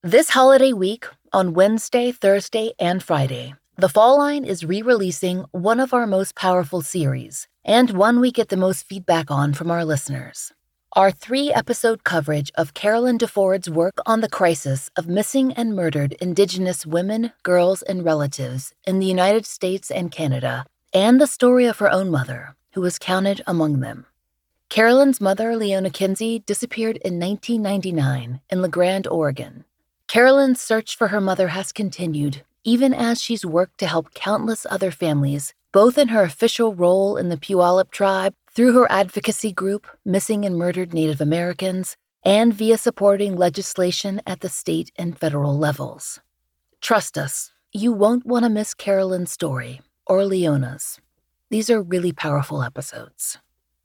This holiday week, on Wednesday, Thursday, and Friday, The Fall Line is re-releasing one of our most powerful series, and one we get the most feedback on from our listeners. Our 3-episode coverage of Carolyn DeFord's work on the crisis of missing and murdered Indigenous women, girls, and relatives in the United States and Canada, and the story of her own mother, who was counted among them. Carolyn's mother, Leona Kinsey, disappeared in 1999 in La Grande, Oregon. Carolyn's search for her mother has continued, even as she's worked to help countless other families, both in her official role in the Puyallup tribe, through her advocacy group, Missing and Murdered Native Americans, and via supporting legislation at the state and federal levels. Trust us, you won't want to miss Carolyn's story, or Leona's. These are really powerful episodes.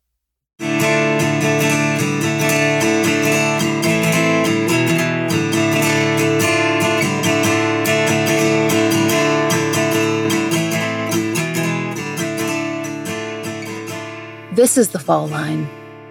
This is The Fall Line.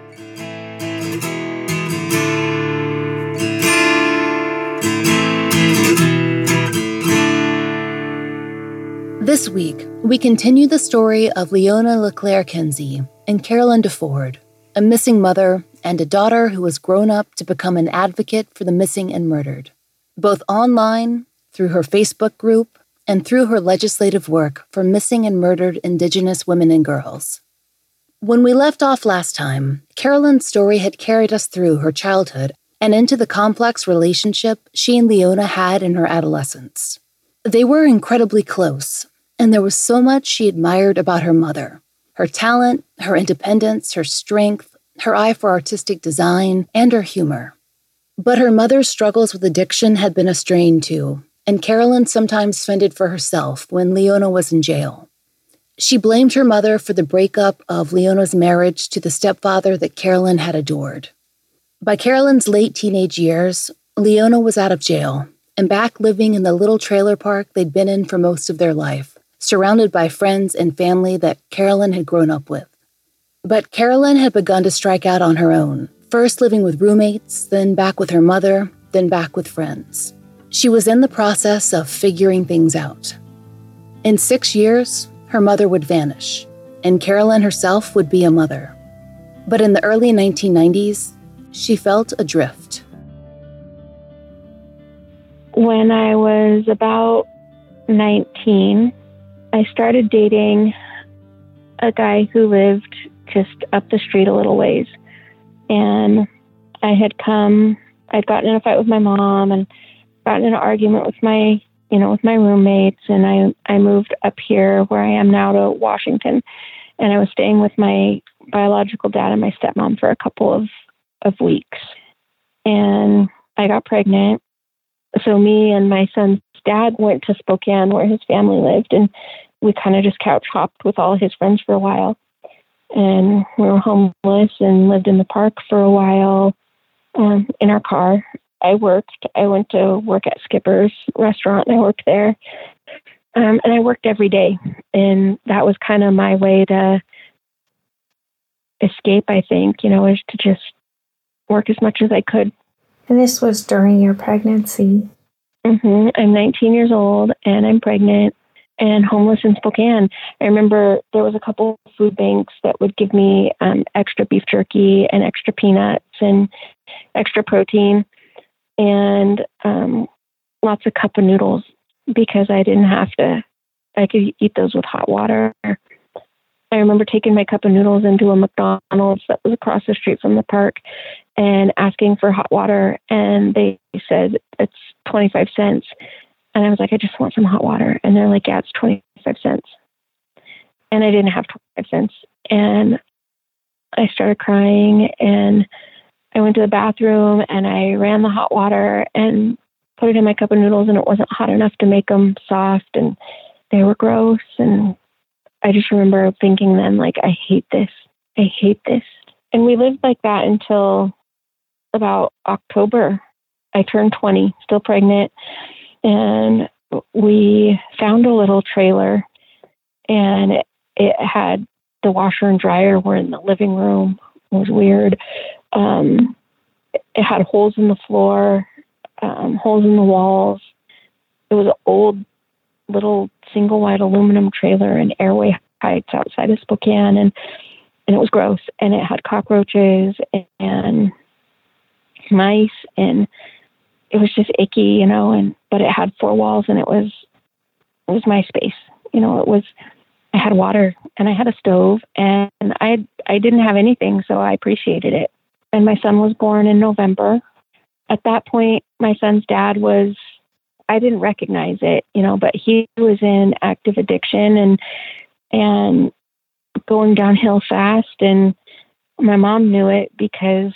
This week, we continue the story of Leona LeClaire Kinsey and Carolyn DeFord, a missing mother and a daughter who has grown up to become an advocate for the missing and murdered, both online, through her Facebook group, and through her legislative work for missing and murdered Indigenous women and girls. When we left off last time, Carolyn's story had carried us through her childhood and into the complex relationship she and Leona had in her adolescence. They were incredibly close, and there was so much she admired about her mother: her talent, her independence, her strength, her eye for artistic design, and her humor. But her mother's struggles with addiction had been a strain too, and Carolyn sometimes fended for herself when Leona was in jail. She blamed her mother for the breakup of Leona's marriage to the stepfather that Carolyn had adored. By Carolyn's late teenage years, Leona was out of jail and back living in the little trailer park they'd been in for most of their life, surrounded by friends and family that Carolyn had grown up with. But Carolyn had begun to strike out on her own, first living with roommates, then back with her mother, then back with friends. She was in the process of figuring things out. In 6 years, her mother would vanish, and Carolyn herself would be a mother. But in the early 1990s, she felt adrift. When I was about 19, I started dating a guy who lived just up the street a little ways. And I'd gotten in a fight with my mom and gotten in an argument with my roommates, and I moved up here where I am now to Washington, and I was staying with my biological dad and my stepmom for a couple of weeks, and I got pregnant. So me and my son's dad went to Spokane where his family lived, and we kind of just couch hopped with all his friends for a while, and we were homeless and lived in the park for a while in our car. I went to work at Skipper's restaurant, and I worked there. And I worked every day. And that was kind of my way to escape, I think, is to just work as much as I could. And this was during your pregnancy? Mm-hmm. I'm 19 years old, and I'm pregnant and homeless in Spokane. I remember there was a couple of food banks that would give me extra beef jerky and extra peanuts and extra protein. And lots of cup of noodles because I could eat those with hot water. I remember taking my cup of noodles into a McDonald's that was across the street from the park and asking for hot water. And they said, it's 25 cents. And I was like, I just want some hot water. And they're like, yeah, it's 25 cents. And I didn't have 25 cents. And I started crying, and I went to the bathroom and I ran the hot water and put it in my cup of noodles, and it wasn't hot enough to make them soft, and they were gross. And I just remember thinking then, like, I hate this. I hate this. And we lived like that until about October. I turned 20, still pregnant, and we found a little trailer, and it had the washer and dryer were in the living room. It was weird. It had holes in the floor. holes in the walls. It was an old little single wide aluminum trailer in Airway Heights outside of Spokane, and it was gross, and it had cockroaches and mice, and it was just icky, but it had 4 walls, and it was my space. I had water and I had a stove, and I didn't have anything, so I appreciated it. And my son was born in November. At that point, my son's dad I didn't recognize it, but he was in active addiction and going downhill fast. And my mom knew it because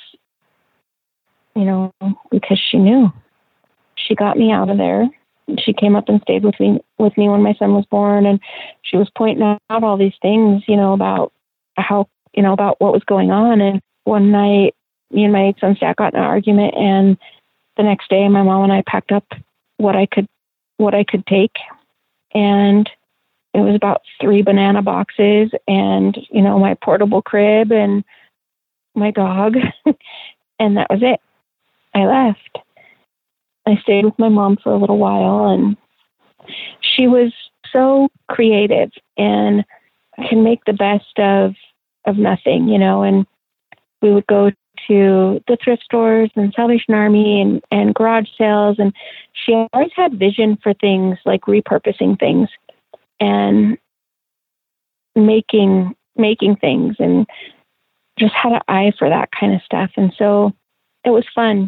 she knew. She got me out of there. She came up and stayed with me when my son was born, and she was pointing out all these things, about how, about what was going on. And one night, me and my son's dad got in an argument, and the next day, my mom and I packed up what I could take, and it was about 3 banana boxes and, my portable crib and my dog, and that was it. I left. I stayed with my mom for a little while, and she was so creative and can make the best of nothing, and we would go to the thrift stores and Salvation Army and garage sales, and she always had vision for things like repurposing things and making things, and just had an eye for that kind of stuff. And so it was fun,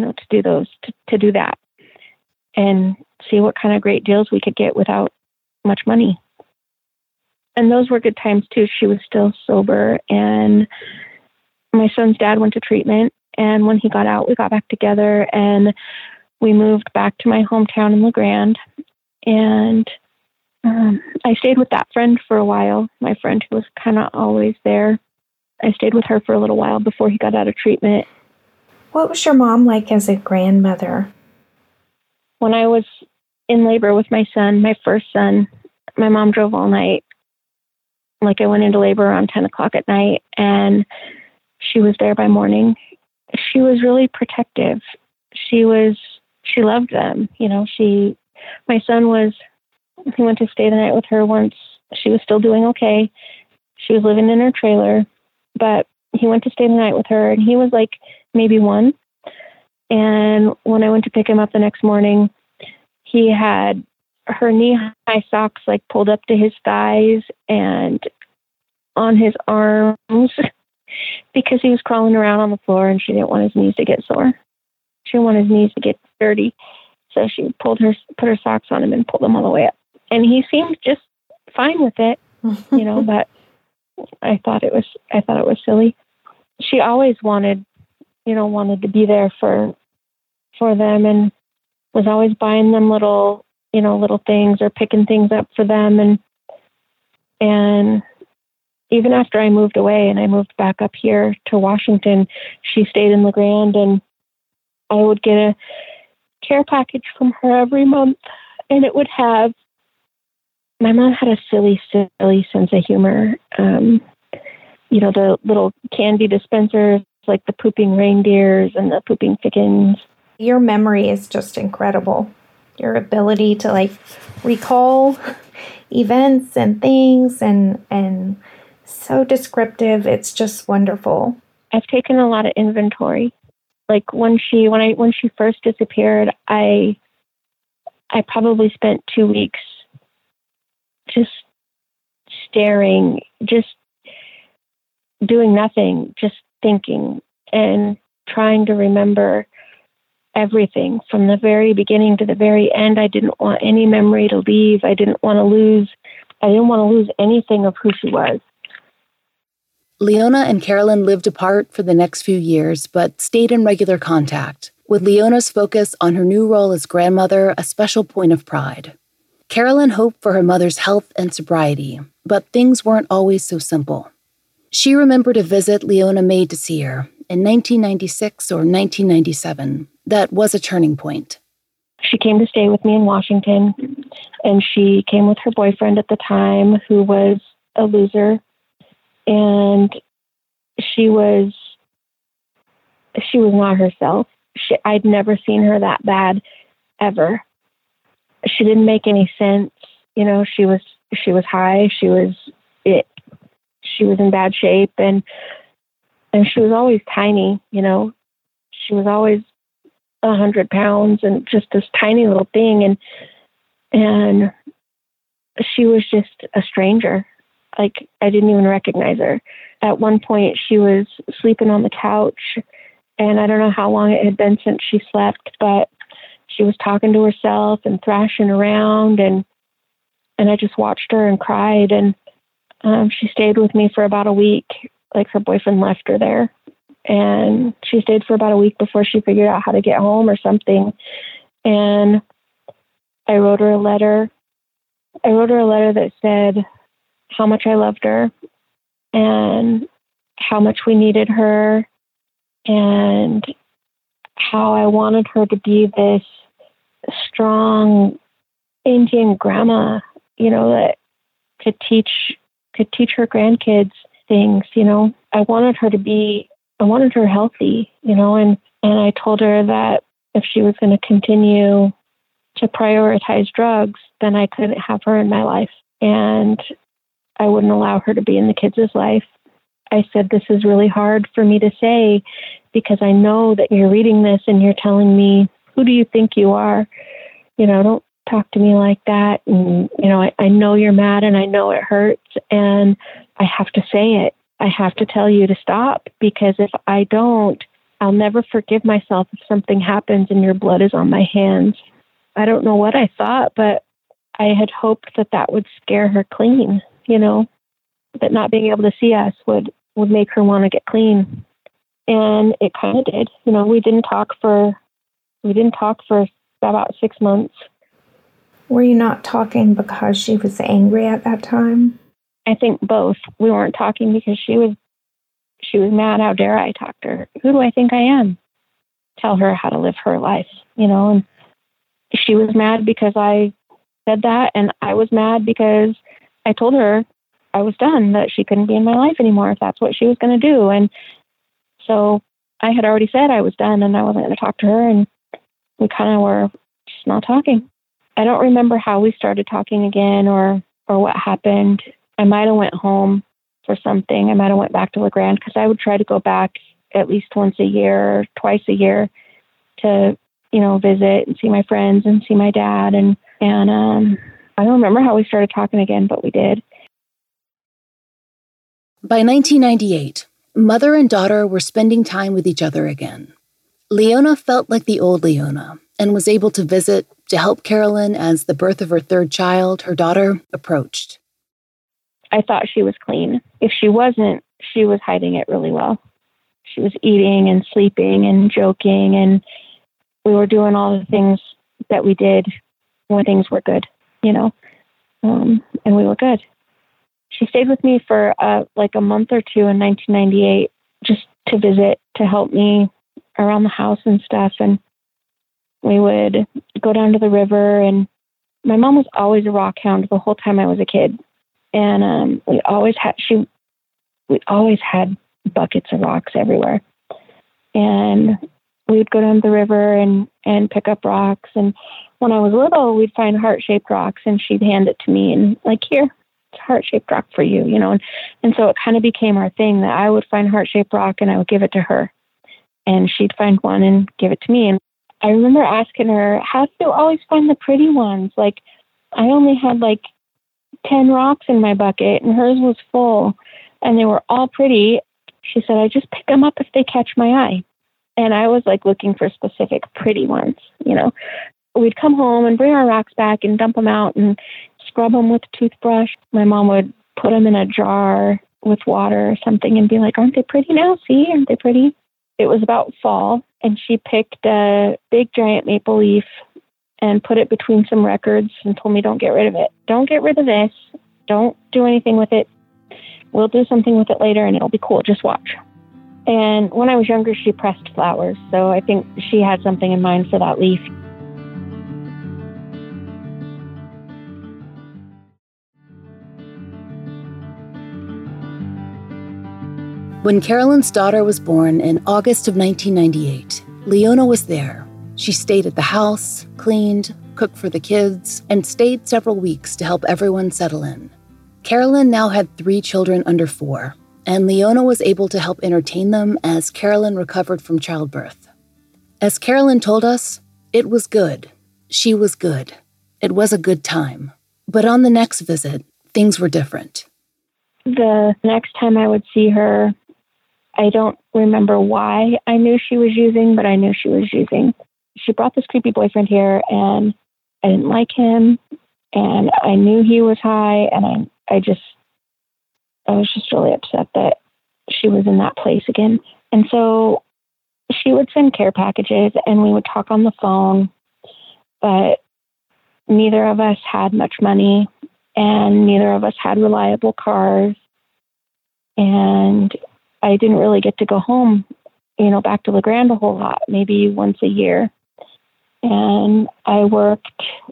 to do that and see what kind of great deals we could get without much money. And those were good times too. She was still sober, and my son's dad went to treatment. And when he got out, we got back together, and we moved back to my hometown in La Grande. And I stayed with that friend for a while, my friend who was kind of always there. I stayed with her for a little while before he got out of treatment. What was your mom like as a grandmother? When I was in labor with my son, my first son, my mom drove all night. Like, I went into labor around 10 o'clock at night, and she was there by morning. She was really protective. She loved them. My son he went to stay the night with her once. She was still doing okay. She was living in her trailer, but he went to stay the night with her, and he was like maybe 1. And when I went to pick him up the next morning, he had her knee-high socks like pulled up to his thighs and on his arms because he was crawling around on the floor, and she didn't want his knees to get sore. She didn't want his knees to get dirty. So she put her socks on him and pulled them all the way up. And he seemed just fine with it, but I thought it was silly. She always wanted to be there for them, and was always buying them little things or picking things up for them. And even after I moved away and I moved back up here to Washington, she stayed in La Grande, and I would get a care package from her every month, and it would have, my mom had a silly sense of humor. The little candy dispensers, like the pooping reindeers and the pooping chickens. Your memory is just incredible. Your ability to recall events and things and so descriptive. It's just wonderful. I've taken a lot of inventory. Like when she first disappeared, I probably spent 2 weeks just staring, just doing nothing, just thinking and trying to remember everything from the very beginning to the very end. I didn't want any memory to leave. I didn't want to lose anything of who she was. Leona and Carolyn lived apart for the next few years, but stayed in regular contact, with Leona's focus on her new role as grandmother a special point of pride. Carolyn hoped for her mother's health and sobriety, but things weren't always so simple. She remembered a visit Leona made to see her in 1996 or 1997 that was a turning point. She came to stay with me in Washington, and she came with her boyfriend at the time, who was a loser, and she was not herself. I'd never seen her that bad ever. She didn't make any sense. You know, she was high. She was in bad shape, and she was always tiny. You know, she was always 100 pounds and just this tiny little thing. And she was just a stranger. Like, I didn't even recognize her. At one point, she was sleeping on the couch, and I don't know how long it had been since she slept, but she was talking to herself and thrashing around, and I just watched her and cried. And she stayed with me for about a week. Like, her boyfriend left her there, and she stayed for about a week before she figured out how to get home or something. And I wrote her a letter. That said how much I loved her and how much we needed her and how I wanted her to be this strong Indian grandma, you know, that could teach her grandkids things. You know, I wanted her healthy, you know, and I told her that if she was going to continue to prioritize drugs, then I couldn't have her in my life, and I wouldn't allow her to be in the kids' life. I said, this is really hard for me to say because I know that you're reading this and you're telling me, who do you think you are? You know, don't talk to me like that. And, you know, I know you're mad and I know it hurts, and I have to say it. I have to tell you to stop, because if I don't, I'll never forgive myself if something happens and your blood is on my hands. I don't know what I thought, but I had hoped that would scare her clean, you know, that not being able to see us would make her want to get clean. And it kind of did. You know, we didn't talk for about 6 months. Were you not talking because she was angry at that time? I think both. We weren't talking because she was mad. How dare I talk to her? Who do I think I am? Tell her how to live her life, you know? And she was mad because I said that, and I was mad because I told her I was done, that she couldn't be in my life anymore if that's what she was going to do. And so I had already said I was done and I wasn't going to talk to her, and we kind of were just not talking. I don't remember how we started talking again or what happened. I might have went home for something. I might have went back to La Grande, because I would try to go back at least once a year or twice a year to, you know, visit and see my friends and see my dad. And I don't remember how we started talking again, but we did. By 1998, mother and daughter were spending time with each other again. Leona felt like the old Leona and was able to visit to help Carolyn as the birth of her third child, her daughter, approached. I thought she was clean. If she wasn't, she was hiding it really well. She was eating and sleeping and joking, and we were doing all the things that we did when things were good, you know, and we were good. She stayed with me for like a month or two in 1998, just to visit, to help me around the house and stuff. And we would go down to the river, and my mom was always a rock hound the whole time I was a kid. And we always had buckets of rocks everywhere. And we would go down to the river and pick up rocks. And when I was little, we'd find heart-shaped rocks, and she'd hand it to me and like, here, it's a heart-shaped rock for you, you know. And so it kind of became our thing that I would find a heart-shaped rock and I would give it to her. And she'd find one and give it to me. And I remember asking her, how do you always find the pretty ones? Like, I only had like 10 rocks in my bucket and hers was full and they were all pretty. She said, I just pick them up if they catch my eye. And I was like looking for specific pretty ones, you know. We'd come home and bring our rocks back and dump them out and scrub them with a toothbrush. My mom would put them in a jar with water or something and be like, aren't they pretty now? See, aren't they pretty? It was about fall, and she picked a big giant maple leaf and put it between some records and told me, don't get rid of it. Don't get rid of this. Don't do anything with it. We'll do something with it later and it'll be cool. Just watch. And when I was younger, she pressed flowers. So I think she had something in mind for that leaf. When Carolyn's daughter was born in August of 1998, Leona was there. She stayed at the house, cleaned, cooked for the kids, and stayed several weeks to help everyone settle in. Carolyn now had 3 children under 4, and Leona was able to help entertain them as Carolyn recovered from childbirth. As Carolyn told us, it was good. She was good. It was a good time. But on the next visit, things were different. The next time I would see her, I don't remember why I knew she was using, but I knew she was using. She brought this creepy boyfriend here, and I didn't like him, and I knew he was high, and I was just really upset that she was in that place again. And so she would send care packages, and we would talk on the phone, but neither of us had much money, and neither of us had reliable cars, and I didn't really get to go home, back to La Grande a whole lot, maybe once a year. And I worked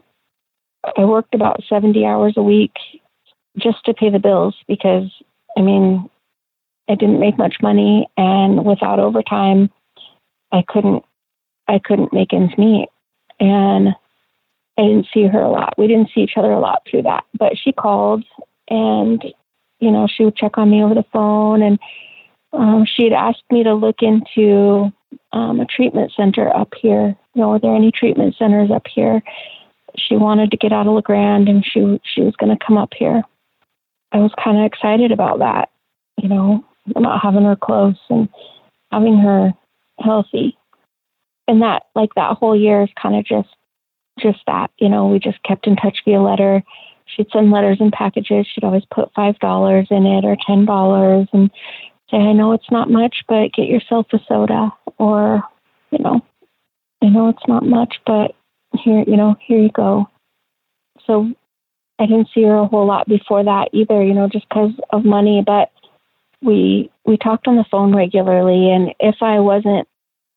about 70 hours a week just to pay the bills because, I didn't make much money, and without overtime, I couldn't make ends meet. And I didn't see her a lot. We didn't see each other a lot through that. But she called, and, she would check on me over the phone, and she had asked me to look into a treatment center up here. Are there any treatment centers up here? She wanted to get out of La Grande, and she was going to come up here. I was kind of excited about that, about having her close and having her healthy. And that whole year is kind of just that, we just kept in touch via letter. She'd send letters and packages. She'd always put $5 in it or $10 and say, I know it's not much, but get yourself a soda, or, I know it's not much, but here you go. So I didn't see her a whole lot before that either, just because of money, but we talked on the phone regularly. And if I wasn't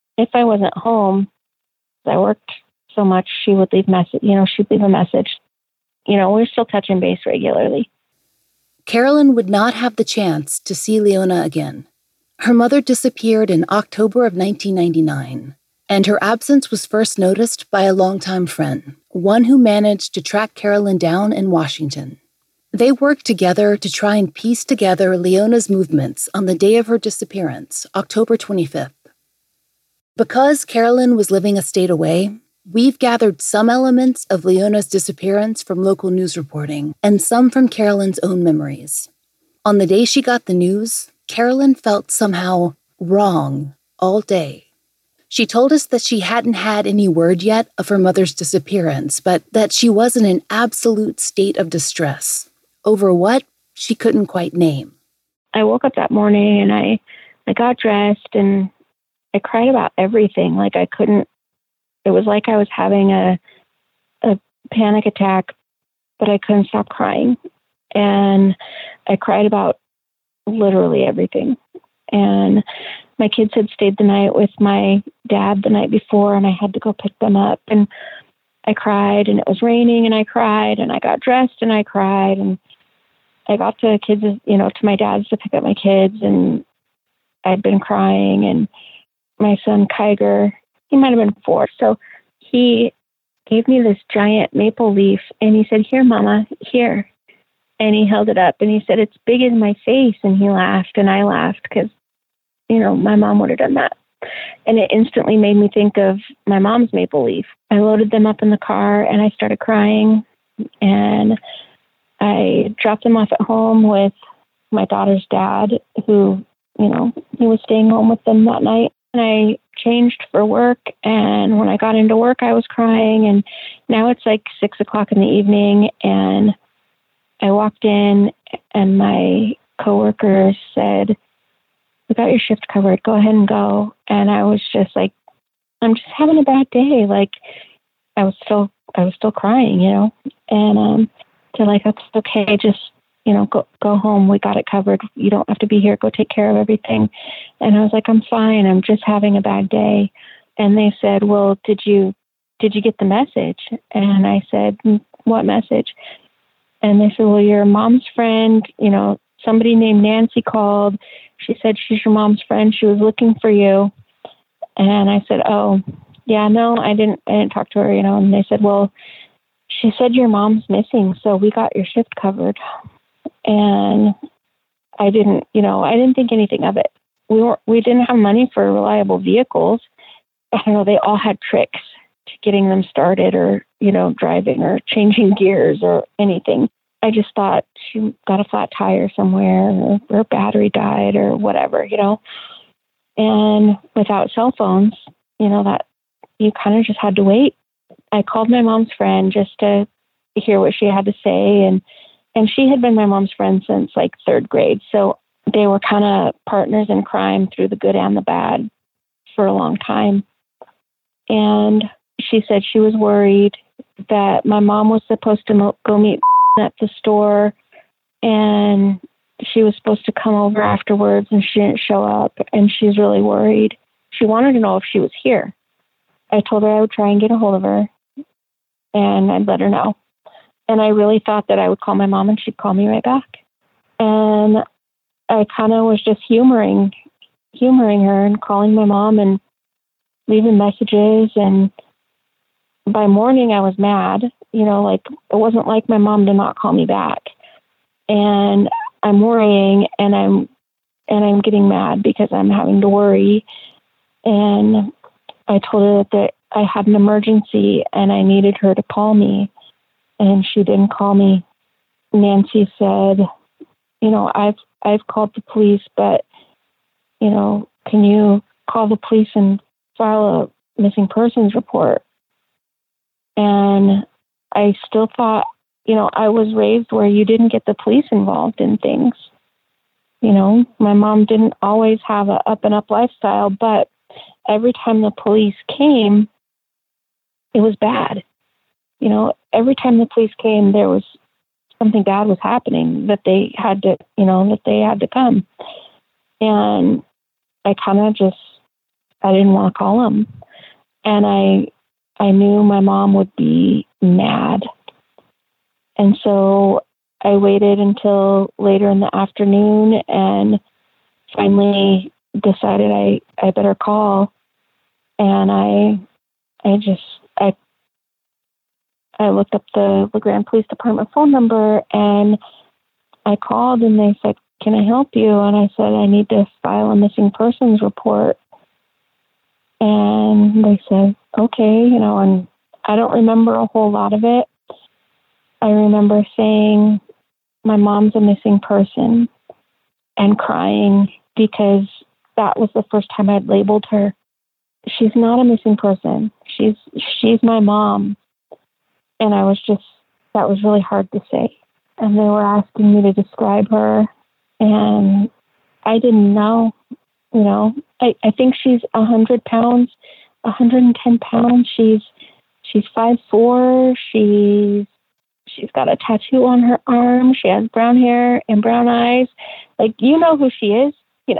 home, I worked so much, she would leave she'd leave a message. We're still touching base regularly. Carolyn would not have the chance to see Leona again. Her mother disappeared in October of 1999, and her absence was first noticed by a longtime friend, one who managed to track Carolyn down in Washington. They worked together to try and piece together Leona's movements on the day of her disappearance, October 25th. Because Carolyn was living a state away, we've gathered some elements of Leona's disappearance from local news reporting and some from Carolyn's own memories. On the day she got the news, Carolyn felt somehow wrong all day. She told us that she hadn't had any word yet of her mother's disappearance, but that she was in an absolute state of distress. Over what, she couldn't quite name. I woke up that morning and I got dressed and I cried about everything. It was like I was having a panic attack, but I couldn't stop crying. And I cried about literally everything. And my kids had stayed the night with my dad the night before, and I had to go pick them up. And I cried, and it was raining, and I cried, and I got dressed, and I cried. And I got to to my dad's to pick up my kids, and I'd been crying. And my son, Kyger, he might have been 4. So he gave me this giant maple leaf, and he said, "Here, Mama, here." And he held it up, and he said, "It's big as my face." And he laughed, and I laughed because, my mom would have done that. And it instantly made me think of my mom's maple leaf. I loaded them up in the car, and I started crying. And I dropped them off at home with my daughter's dad, who, he was staying home with them that night. And I changed for work. And when I got into work, I was crying. And now it's like 6:00 in the evening. And I walked in, and my coworker said, "We got your shift covered. Go ahead and go." And I was just like, I'm just having a bad day. I was still crying, And they're like, "That's okay. Just, go home. We got it covered. You don't have to be here. Go take care of everything." And I was like, "I'm fine. I'm just having a bad day." And they said, "Well, did you get the message?" And I said, "What message?" And they said, "Well, your mom's friend, somebody named Nancy called. She said she's your mom's friend. She was looking for you." And I said, oh, yeah, no, I didn't talk to her, and they said, well, she said your mom's missing, so we got your shift covered. And I didn't think anything of it. We didn't have money for reliable vehicles. I don't know, they all had tricks to getting them started or, driving or changing gears or anything. I just thought she got a flat tire somewhere or her battery died or whatever, And without cell phones, that you kind of just had to wait. I called my mom's friend just to hear what she had to say. And she had been my mom's friend since like third grade. So they were kind of partners in crime through the good and the bad for a long time. And she said she was worried that my mom was supposed to go meet at the store, and she was supposed to come over afterwards, and she didn't show up, and she's really worried. She wanted to know if she was here. I told her I would try and get a hold of her, and I'd let her know. And I really thought that I would call my mom, and she'd call me right back. And I kind of was just humoring her and calling my mom and leaving messages. And by morning I was mad, it wasn't like my mom did not call me back. And I'm worrying and I'm getting mad because I'm having to worry. And I told her that I had an emergency and I needed her to call me, and she didn't call me. Nancy said, I've called the police, but, can you call the police and file a missing persons report? And I still thought, I was raised where you didn't get the police involved in things. My mom didn't always have a up and up lifestyle, but every time the police came, it was bad. Every time the police came, there was something bad was happening that they had to come. And I kind of I didn't want to call them. And I knew my mom would be mad. And so I waited until later in the afternoon and finally decided I better call. And I looked up the LeGrand Police Department phone number and I called and they said, "Can I help you?" And I said, "I need to file a missing persons report." And they said, "Okay," and I don't remember a whole lot of it. I remember saying, "My mom's a missing person," and crying because that was the first time I'd labeled her. She's not a missing person. She's my mom. And that was really hard to say. And they were asking me to describe her. And I didn't know, I think she's 100 pounds, 110 pounds. She's 5'4". She's got a tattoo on her arm. She has brown hair and brown eyes. Who she is,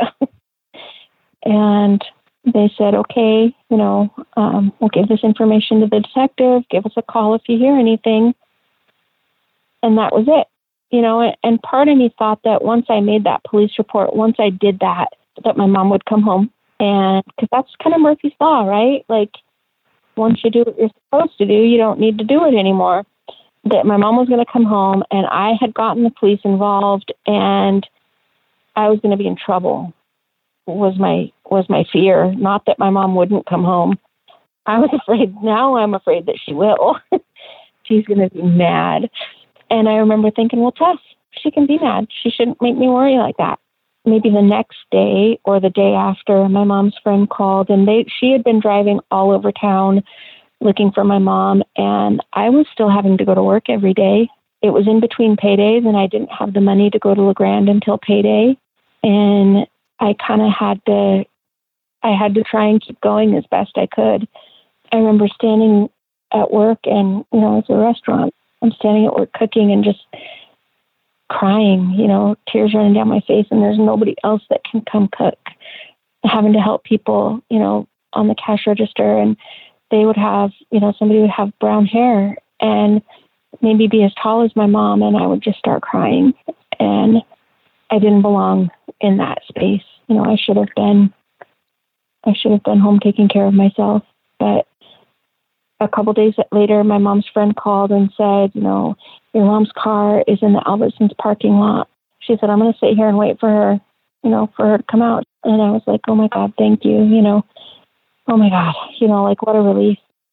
And they said, "Okay, we'll give this information to the detective. Give us a call if you hear anything." And that was it, and part of me thought that once I made that police report, once I did that my mom would come home. And because that's kind of Murphy's Law, right? Once you do what you're supposed to do, you don't need to do it anymore. That my mom was going to come home and I had gotten the police involved and I was going to be in trouble was my fear. Not that my mom wouldn't come home. I was afraid. Now I'm afraid that she will. She's going to be mad. And I remember thinking, well, Tess, she can be mad. She shouldn't make me worry like that. Maybe the next day or the day after, my mom's friend called and she had been driving all over town looking for my mom. And I was still having to go to work every day. It was in between paydays and I didn't have the money to go to LeGrand until payday. And I kind of had to try and keep going as best I could. I remember standing at work and, it's a restaurant. I'm standing at work cooking and just crying, tears running down my face, and there's nobody else that can come cook. Having to help people, on the cash register, and they would have, somebody would have brown hair and maybe be as tall as my mom, and I would just start crying. And I didn't belong in that space. I should have been I should have been home taking care of myself. But a couple days later, my mom's friend called and said, your mom's car is in the Albertsons parking lot. She said, I'm going to sit here and wait for her, for her to come out. And I was like, oh my God, thank you. Oh my God, what a relief.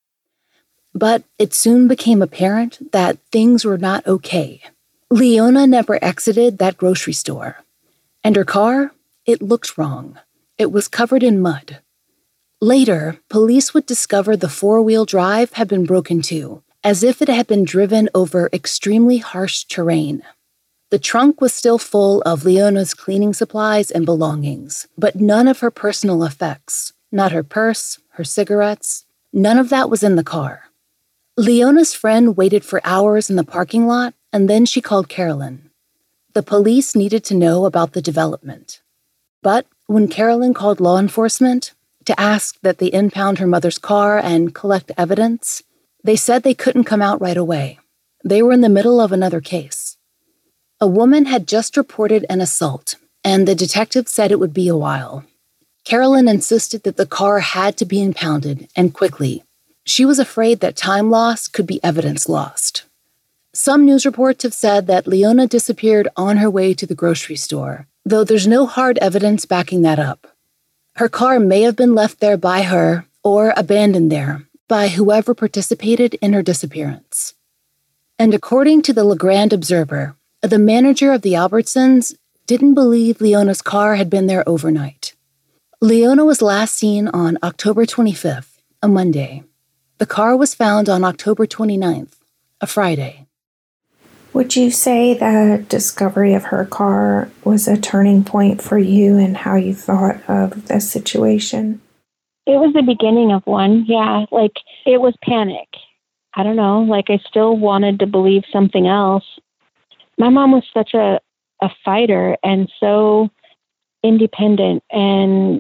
But it soon became apparent that things were not okay. Leona never exited that grocery store. And her car, it looked wrong. It was covered in mud. Later, police would discover the four-wheel drive had been broken too, as if it had been driven over extremely harsh terrain. The trunk was still full of Leona's cleaning supplies and belongings, but none of her personal effects, not her purse, her cigarettes, none of that was in the car. Leona's friend waited for hours in the parking lot, and then she called Carolyn. The police needed to know about the development. But when Carolyn called law enforcement to ask that they impound her mother's car and collect evidence, they said they couldn't come out right away. They were in the middle of another case. A woman had just reported an assault, and the detective said it would be a while. Carolyn insisted that the car had to be impounded, and quickly. She was afraid that time lost could be evidence lost. Some news reports have said that Leona disappeared on her way to the grocery store, though there's no hard evidence backing that up. Her car may have been left there by her or abandoned there by whoever participated in her disappearance. And according to the LeGrand Observer, the manager of the Albertsons didn't believe Leona's car had been there overnight. Leona was last seen on October 25th, a Monday. The car was found on October 29th, a Friday. Would you say the discovery of her car was a turning point for you and how you thought of the situation? It was the beginning of one, yeah. It was panic. I don't know, I still wanted to believe something else. My mom was such a fighter and so independent and,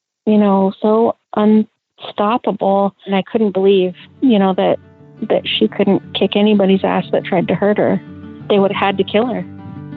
so unstoppable. And I couldn't believe, that she couldn't kick anybody's ass that tried to hurt her. They would have had to kill her.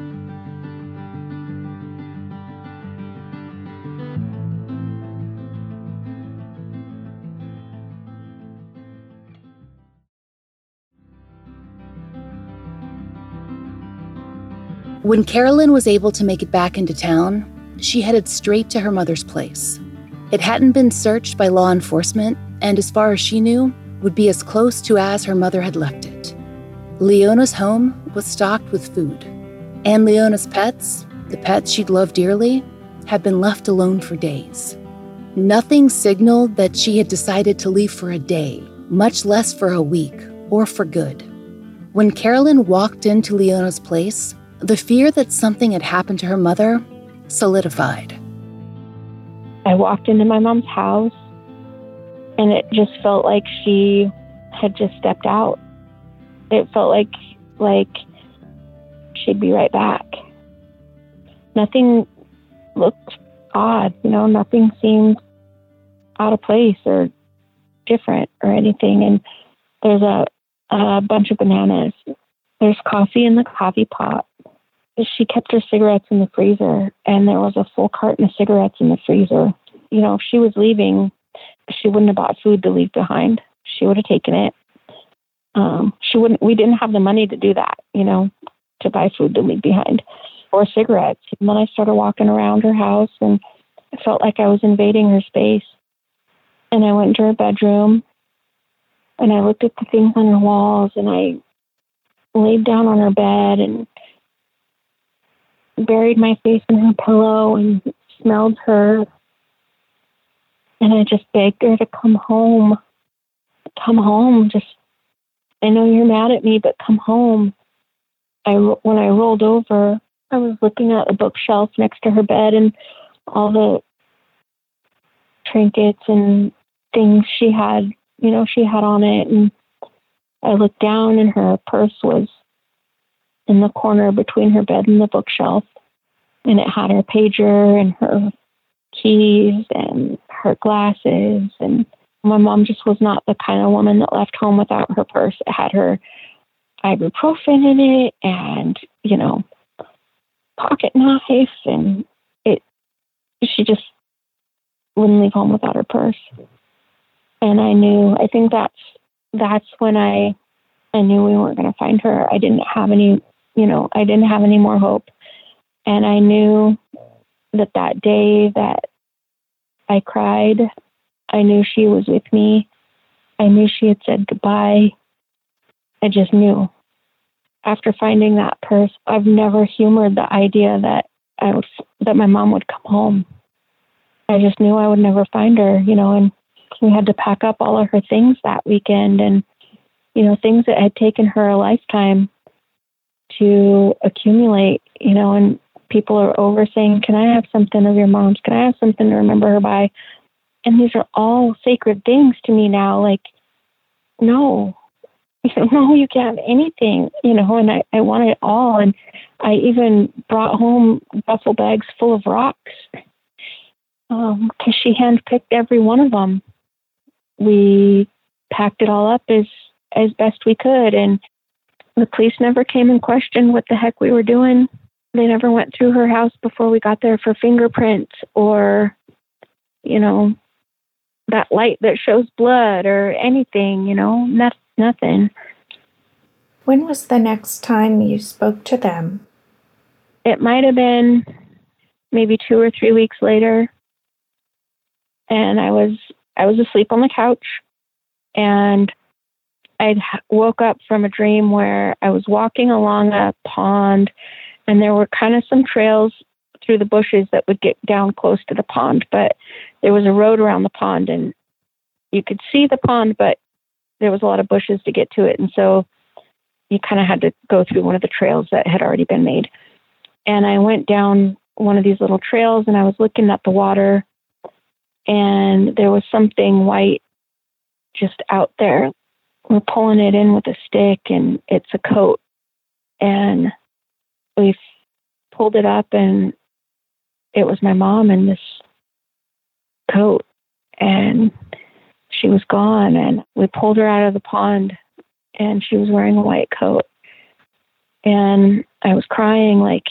When Carolyn was able to make it back into town, she headed straight to her mother's place. It hadn't been searched by law enforcement, and as far as she knew, would be as close to as her mother had left it. Leona's home was stocked with food, and Leona's pets, the pets she'd loved dearly, had been left alone for days. Nothing signaled that she had decided to leave for a day, much less for a week, or for good. When Carolyn walked into Leona's place, the fear that something had happened to her mother solidified. I walked into my mom's house, and it just felt like she had just stepped out. It felt like she'd be right back. Nothing looked odd, nothing seemed out of place or different or anything. And there's a bunch of bananas. There's coffee in the coffee pot. She kept her cigarettes in the freezer, and there was a full carton of cigarettes in the freezer. If she was leaving, she wouldn't have bought food to leave behind. She would have taken it. We didn't have the money to do that, to buy food to leave behind or cigarettes. And then I started walking around her house, and I felt like I was invading her space. And I went into her bedroom, and I looked at the things on her walls, and I laid down on her bed and buried my face in her pillow and smelled her. And I just begged her to come home. Come home. I know you're mad at me, but come home. When I rolled over, I was looking at the bookshelf next to her bed and all the trinkets and things she had on it. And I looked down, and her purse was in the corner between her bed and the bookshelf. And it had her pager and her keys and her glasses. And my mom just was not the kind of woman that left home without her purse. It had her ibuprofen in it and, pocket knife. And she just wouldn't leave home without her purse. And I think that's when I knew we weren't going to find her. I didn't have any more hope. And I knew that day that I cried, I knew she was with me. I knew she had said goodbye. I just knew. After finding that purse, I've never humored the idea that my mom would come home. I just knew I would never find her, and we had to pack up all of her things that weekend, and, things that had taken her a lifetime to accumulate, and people are over saying, can I have something of your mom's? Can I have something to remember her by? And these are all sacred things to me now. Like, no, no, you can't have anything, and I want it all. And I even brought home duffel bags full of rocks because she handpicked every one of them. We packed it all up as best we could. And the police never came and questioned what the heck we were doing. They never went through her house before we got there for fingerprints or, that light that shows blood or anything, nothing. When was the next time you spoke to them? It might have been maybe 2 or 3 weeks later. And I was asleep on the couch, and I woke up from a dream where I was walking along a pond, and there were kind of some trails through the bushes that would get down close to the pond, but there was a road around the pond, and you could see the pond, but there was a lot of bushes to get to it. And so you kind of had to go through one of the trails that had already been made. And I went down one of these little trails, and I was looking at the water, and there was something white just out there. We're pulling it in with a stick, and it's a coat. And we pulled it up, and it was my mom in this coat, and she was gone. And we pulled her out of the pond, and she was wearing a white coat. And I was crying like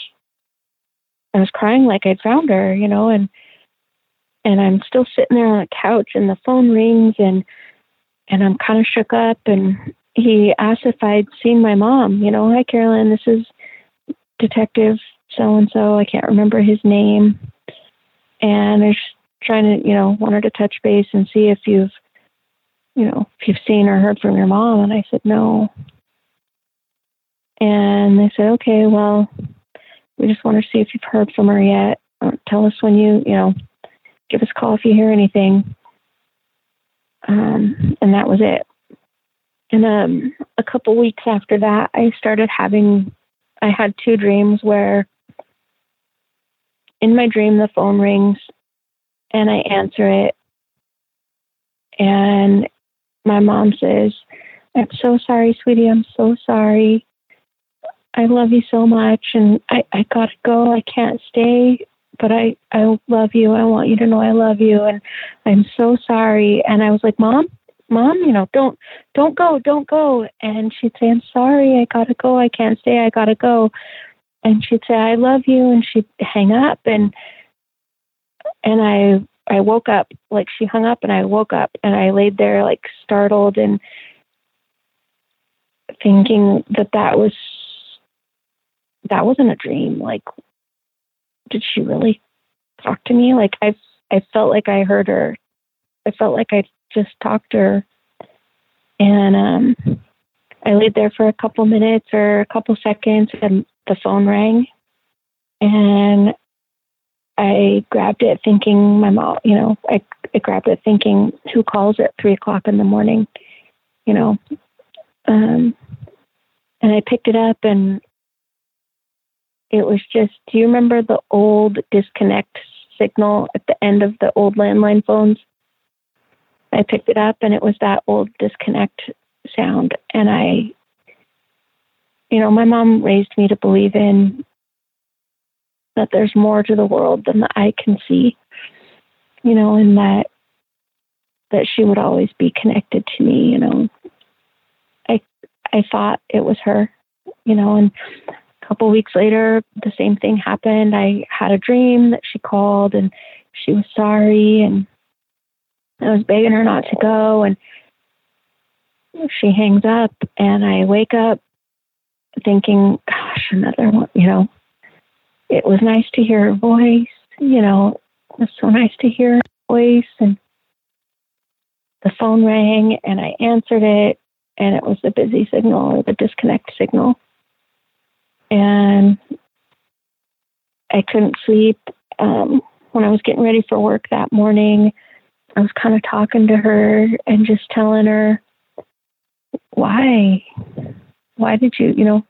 I'd found her, and I'm still sitting there on the couch, and the phone rings, and I'm kind of shook up, and he asked if I'd seen my mom. Hi, Carolyn, this is Detective so-and-so. I can't remember his name. And I was trying to, wanted to touch base and see if you've seen or heard from your mom. And I said, no. And they said, okay, well, we just want to see if you've heard from her yet. Tell us when give us a call if you hear anything. And that was it. And a couple weeks after that, I had 2 dreams where in my dream, the phone rings and I answer it. And my mom says, I'm so sorry, sweetie. I'm so sorry. I love you so much. And I gotta go. I can't stay, but I love you. I want you to know I love you. And I'm so sorry. And I was like, Mom, don't go. And she'd say, I'm sorry. I gotta go. I can't stay. I gotta go. And she'd say, I love you. And she'd hang up. And I woke up, like she hung up, and I woke up, and I laid there like startled and thinking that wasn't a dream. Like, did she really talk to me? Like I felt like I heard her. I felt like I just talked to her. And I laid there for a couple minutes or a couple seconds, and the phone rang, and I grabbed it thinking my mom, I grabbed it thinking, who calls at 3:00 in the morning, and I picked it up, and it was just, do you remember the old disconnect signal at the end of the old landline phones? I picked it up, and it was that old disconnect sound. And my mom raised me to believe in that there's more to the world than the eye can see, and that she would always be connected to me, I thought it was her, and a couple weeks later, the same thing happened. I had a dream that she called, and she was sorry, and I was begging her not to go, and she hangs up, and I wake up thinking, gosh, another one, It was nice to hear her voice, it was so nice to hear her voice, and the phone rang, and I answered it, and it was the busy signal or the disconnect signal. And I couldn't sleep. When I was getting ready for work that morning, I was kind of talking to her and just telling her, why did you,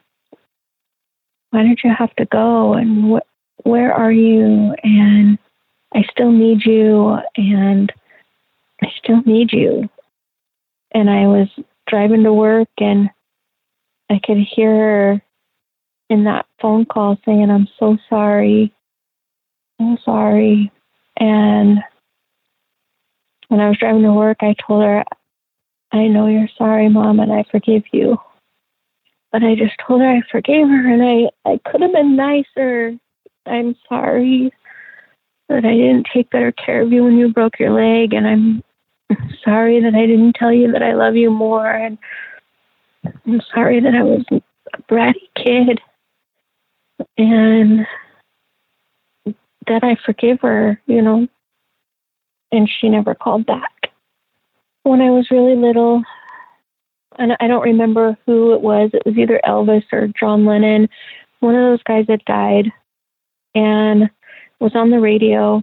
why did you have to go? And where are you? And I still need you. And I still need you. And I was driving to work, and I could hear her in that phone call saying, I'm so sorry. I'm sorry. And when I was driving to work, I told her, I know you're sorry, Mom, and I forgive you. But I just told her I forgave her, and I could have been nicer. I'm sorry that I didn't take better care of you when you broke your leg, and I'm sorry that I didn't tell you that I love you more, and I'm sorry that I was a bratty kid, and that I forgive her, and she never called back. When I was really little, and I don't remember who it was either Elvis or John Lennon, one of those guys that died, and was on the radio,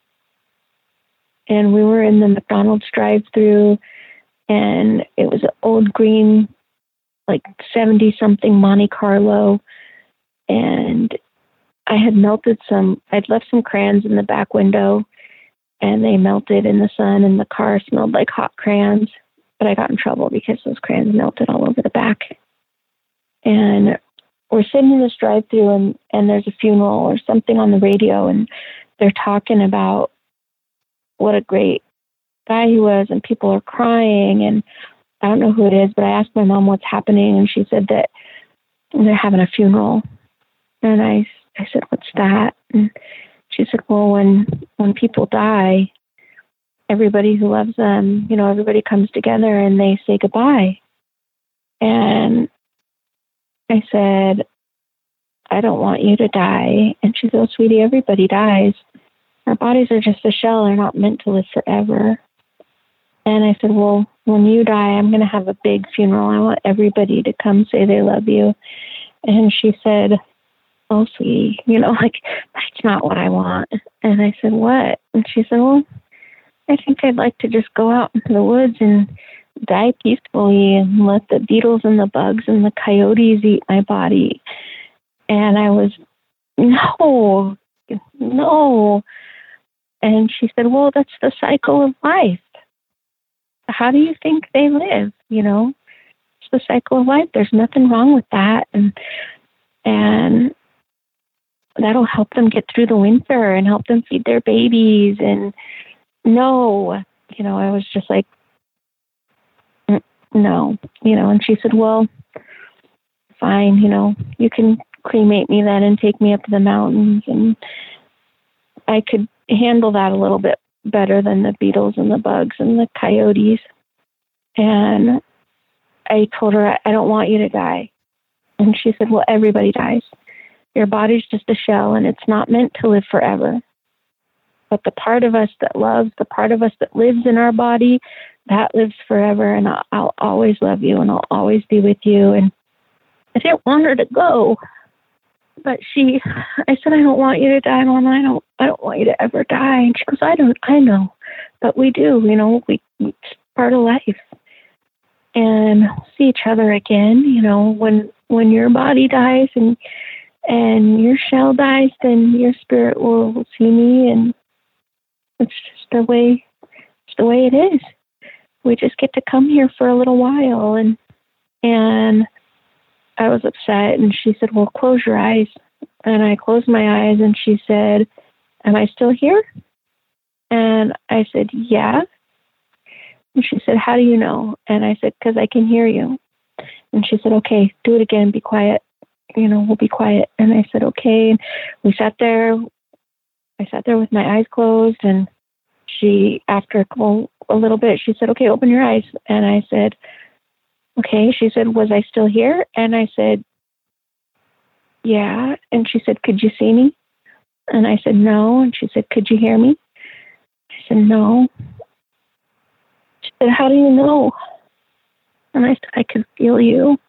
and we were in the McDonald's drive-thru, and it was an old green, like 70-something Monte Carlo, and I'd left some crayons in the back window, and they melted in the sun, and the car smelled like hot crayons, but I got in trouble because those crayons melted all over the back. And we're sitting in this drive-thru, and there's a funeral or something on the radio, and they're talking about what a great guy he was, and people are crying, and I don't know who it is, but I asked my mom what's happening, and she said that they're having a funeral. And I said, what's that? And she said, well, when people die, everybody who loves them, everybody comes together and they say goodbye. And I said, I don't want you to die. And she said, oh, sweetie, everybody dies. Our bodies are just a shell. They're not meant to live forever. And I said, well, when you die, I'm going to have a big funeral. I want everybody to come say they love you. And she said, oh, sweetie, that's not what I want. And I said, what? And she said, well, I think I'd like to just go out into the woods and die peacefully and let the beetles and the bugs and the coyotes eat my body. And I was, no. And she said, well, that's the cycle of life. How do you think they live? It's the cycle of life. There's nothing wrong with that. And that'll help them get through the winter and help them feed their babies. And no, I was just like, no, and she said, well, fine, you can cremate me then and take me up to the mountains. And I could handle that a little bit better than the beetles and the bugs and the coyotes. And I told her, I don't want you to die. And she said, well, everybody dies. Your body's just a shell, and it's not meant to live forever. But the part of us that loves, the part of us that lives in our body, that lives forever, and I'll always love you, and I'll always be with you. And I didn't want her to go, but I said, I don't want you to die, Mama. I don't want you to ever die. And she goes, I know, but we do, it's part of life. And we'll see each other again, when your body dies and your shell dies, then your spirit will see me, and it's just the way it is. We just get to come here for a little while. And I was upset, and she said, well, close your eyes. And I closed my eyes, and she said, am I still here? And I said, yeah. And she said, how do you know? And I said, because I can hear you. And she said, okay, do it again, be quiet. We'll be quiet. And I said, okay. And we sat there. I sat there with my eyes closed, and she, after a little bit, she said, okay, open your eyes. And I said, okay. She said, was I still here? And I said, yeah. And she said, could you see me? And I said, no. And she said, could you hear me? I said, no. She said, how do you know? And I said, I could feel you.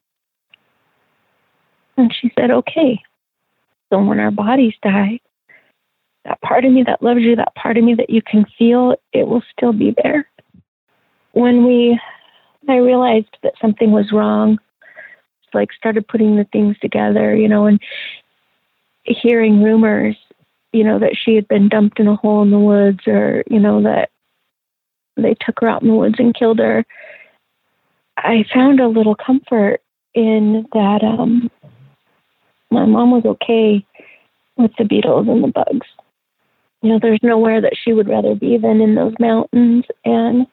And she said, okay. So when our bodies die, that part of me that loves you, that part of me that you can feel, it will still be there. When I realized that something was wrong, like started putting the things together, and hearing rumors, that she had been dumped in a hole in the woods, or, that they took her out in the woods and killed her. I found a little comfort in that my mom was okay with the beetles and the bugs. There's nowhere that she would rather be than in those mountains and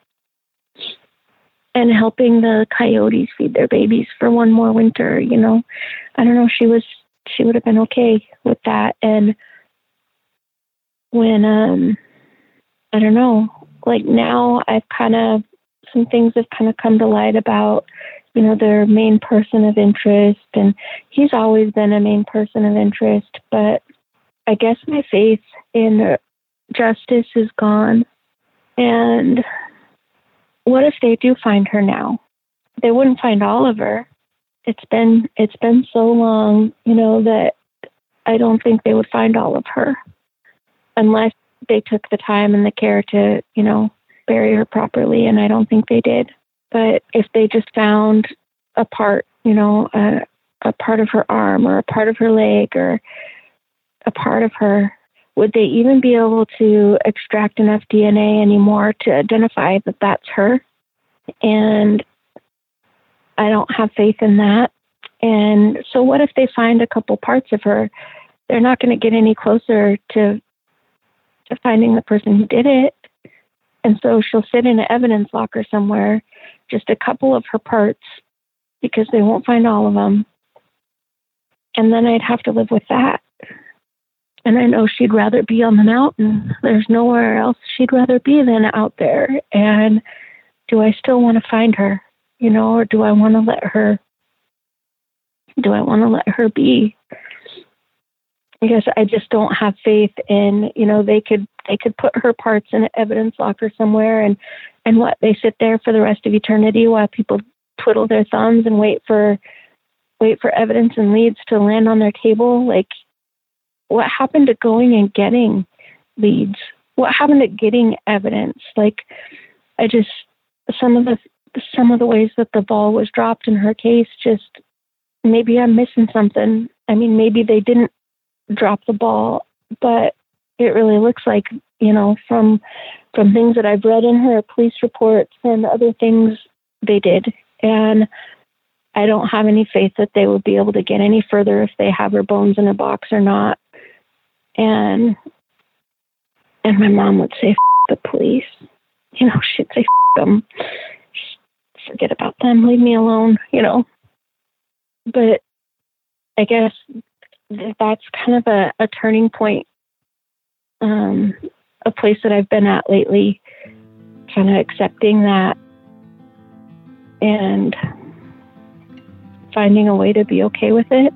helping the coyotes feed their babies for one more winter. I don't know, she would have been okay with that. And when, I don't know, like now some things have kind of come to light about, their main person of interest, and he's always been a main person of interest, but I guess my faith in justice is gone. And what if they do find her now? They wouldn't find all of her. It's been so long, that I don't think they would find all of her unless they took the time and the care to, bury her properly. And I don't think they did. But if they just found a part, a part of her arm or a part of her leg or a part of her, would they even be able to extract enough DNA anymore to identify that that's her? And I don't have faith in that. And so what if they find a couple parts of her? They're not going to get any closer to finding the person who did it. And so she'll sit in an evidence locker somewhere, just a couple of her parts, because they won't find all of them. And then I'd have to live with that. And I know she'd rather be on the mountain. There's nowhere else she'd rather be than out there. And do I still want to find her, or do I want to let her be? I guess I just don't have faith in, they could put her parts in an evidence locker somewhere and what, they sit there for the rest of eternity while people twiddle their thumbs and wait for evidence and leads to land on their table. Like, what happened to going and getting leads? What happened to getting evidence? Like, some of the ways that the ball was dropped in her case, just maybe I'm missing something. I mean, maybe they didn't drop the ball, but it really looks like, from things that I've read in her police reports and other things, they did. And I don't have any faith that they would be able to get any further if they have her bones in a box or not. And my mom would say, the police. She'd say, them. Forget about them. Leave me alone, But I guess that's kind of a turning point, a place that I've been at lately, kind of accepting that and finding a way to be okay with it.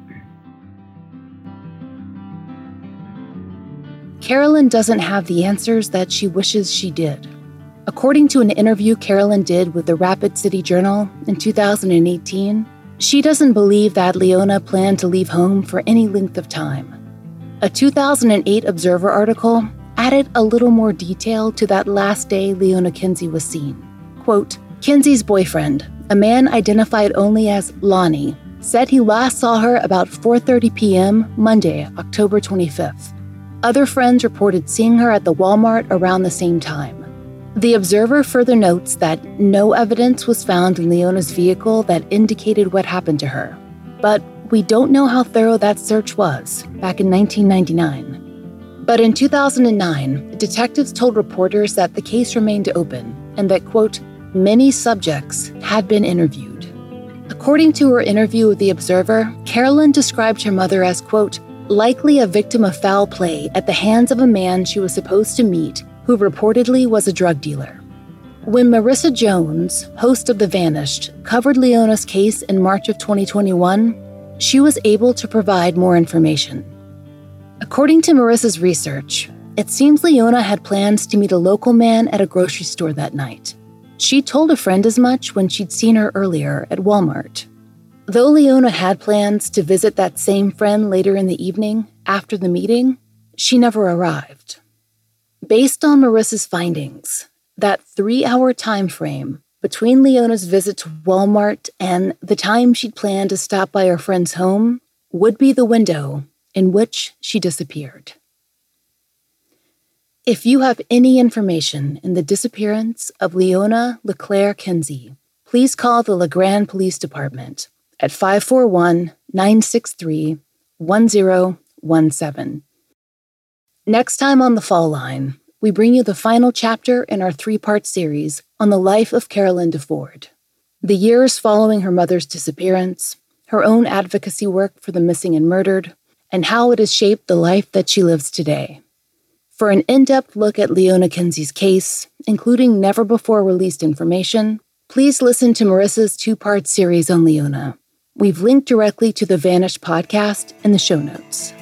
Carolyn doesn't have the answers that she wishes she did. According to an interview Carolyn did with the Rapid City Journal in 2018, she doesn't believe that Leona planned to leave home for any length of time. A 2008 Observer article added a little more detail to that last day Leona Kinsey was seen. Quote, Kinsey's boyfriend, a man identified only as Lonnie, said he last saw her about 4:30 p.m. Monday, October 25th. Other friends reported seeing her at the Walmart around the same time. The Observer further notes that no evidence was found in Leona's vehicle that indicated what happened to her. But we don't know how thorough that search was back in 1999. But in 2009, detectives told reporters that the case remained open and that, quote, many subjects had been interviewed. According to her interview with The Observer, Carolyn described her mother as, quote, likely a victim of foul play at the hands of a man she was supposed to meet who reportedly was a drug dealer. When Marissa Jones, host of The Vanished, covered Leona's case in March of 2021, she was able to provide more information. According to Marissa's research, it seems Leona had plans to meet a local man at a grocery store that night. She told a friend as much when she'd seen her earlier at Walmart. Though Leona had plans to visit that same friend later in the evening after the meeting, she never arrived. Based on Marissa's findings, that 3-hour time frame between Leona's visit to Walmart and the time she'd planned to stop by her friend's home would be the window in which she disappeared. If you have any information in the disappearance of Leona LeClaire Kinsey, please call the LeGrand Police Department at 541-963-1017. Next time on The Fall Line, we bring you the final chapter in our 3-part series on the life of Carolyn DeFord. The years following her mother's disappearance, her own advocacy work for the missing and murdered, and how it has shaped the life that she lives today. For an in-depth look at Leona Kinsey's case, including never-before-released information, please listen to Marissa's 2-part series on Leona. We've linked directly to the Vanished podcast in the show notes.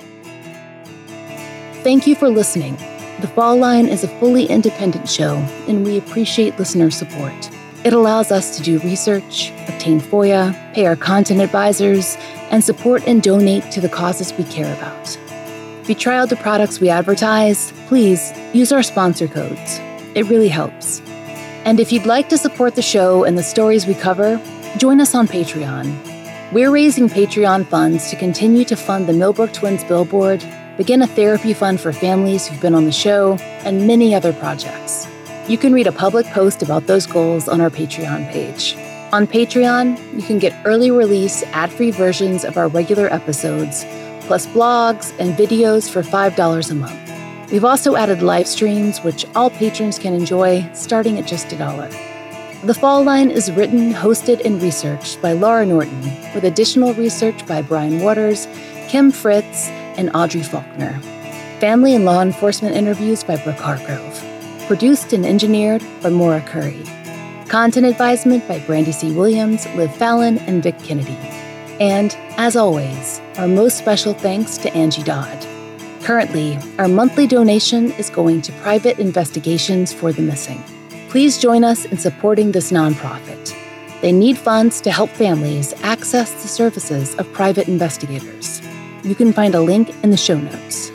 Thank you for listening. The Fall Line is a fully independent show, and we appreciate listener support. It allows us to do research, obtain FOIA, pay our content advisors, and support and donate to the causes we care about. If you try out the products we advertise, please use our sponsor codes. It really helps. And if you'd like to support the show and the stories we cover, join us on Patreon. We're raising Patreon funds to continue to fund the Millbrook Twins billboard, begin a therapy fund for families who've been on the show, and many other projects. You can read a public post about those goals on our Patreon page. On Patreon, you can get early release ad-free versions of our regular episodes, plus blogs and videos for $5 a month. We've also added live streams, which all patrons can enjoy, starting at just $1. The Fall Line is written, hosted, and researched by Laura Norton, with additional research by Brian Waters, Kim Fritz, and Audrey Faulkner. Family and law enforcement interviews by Brooke Hargrove. Produced and engineered by Maura Curry. Content advisement by Brandy C. Williams, Liv Fallon, and Vic Kennedy. And, as always, our most special thanks to Angie Dodd. Currently, our monthly donation is going to private investigations for the missing. Please join us in supporting this nonprofit. They need funds to help families access the services of private investigators. You can find a link in the show notes.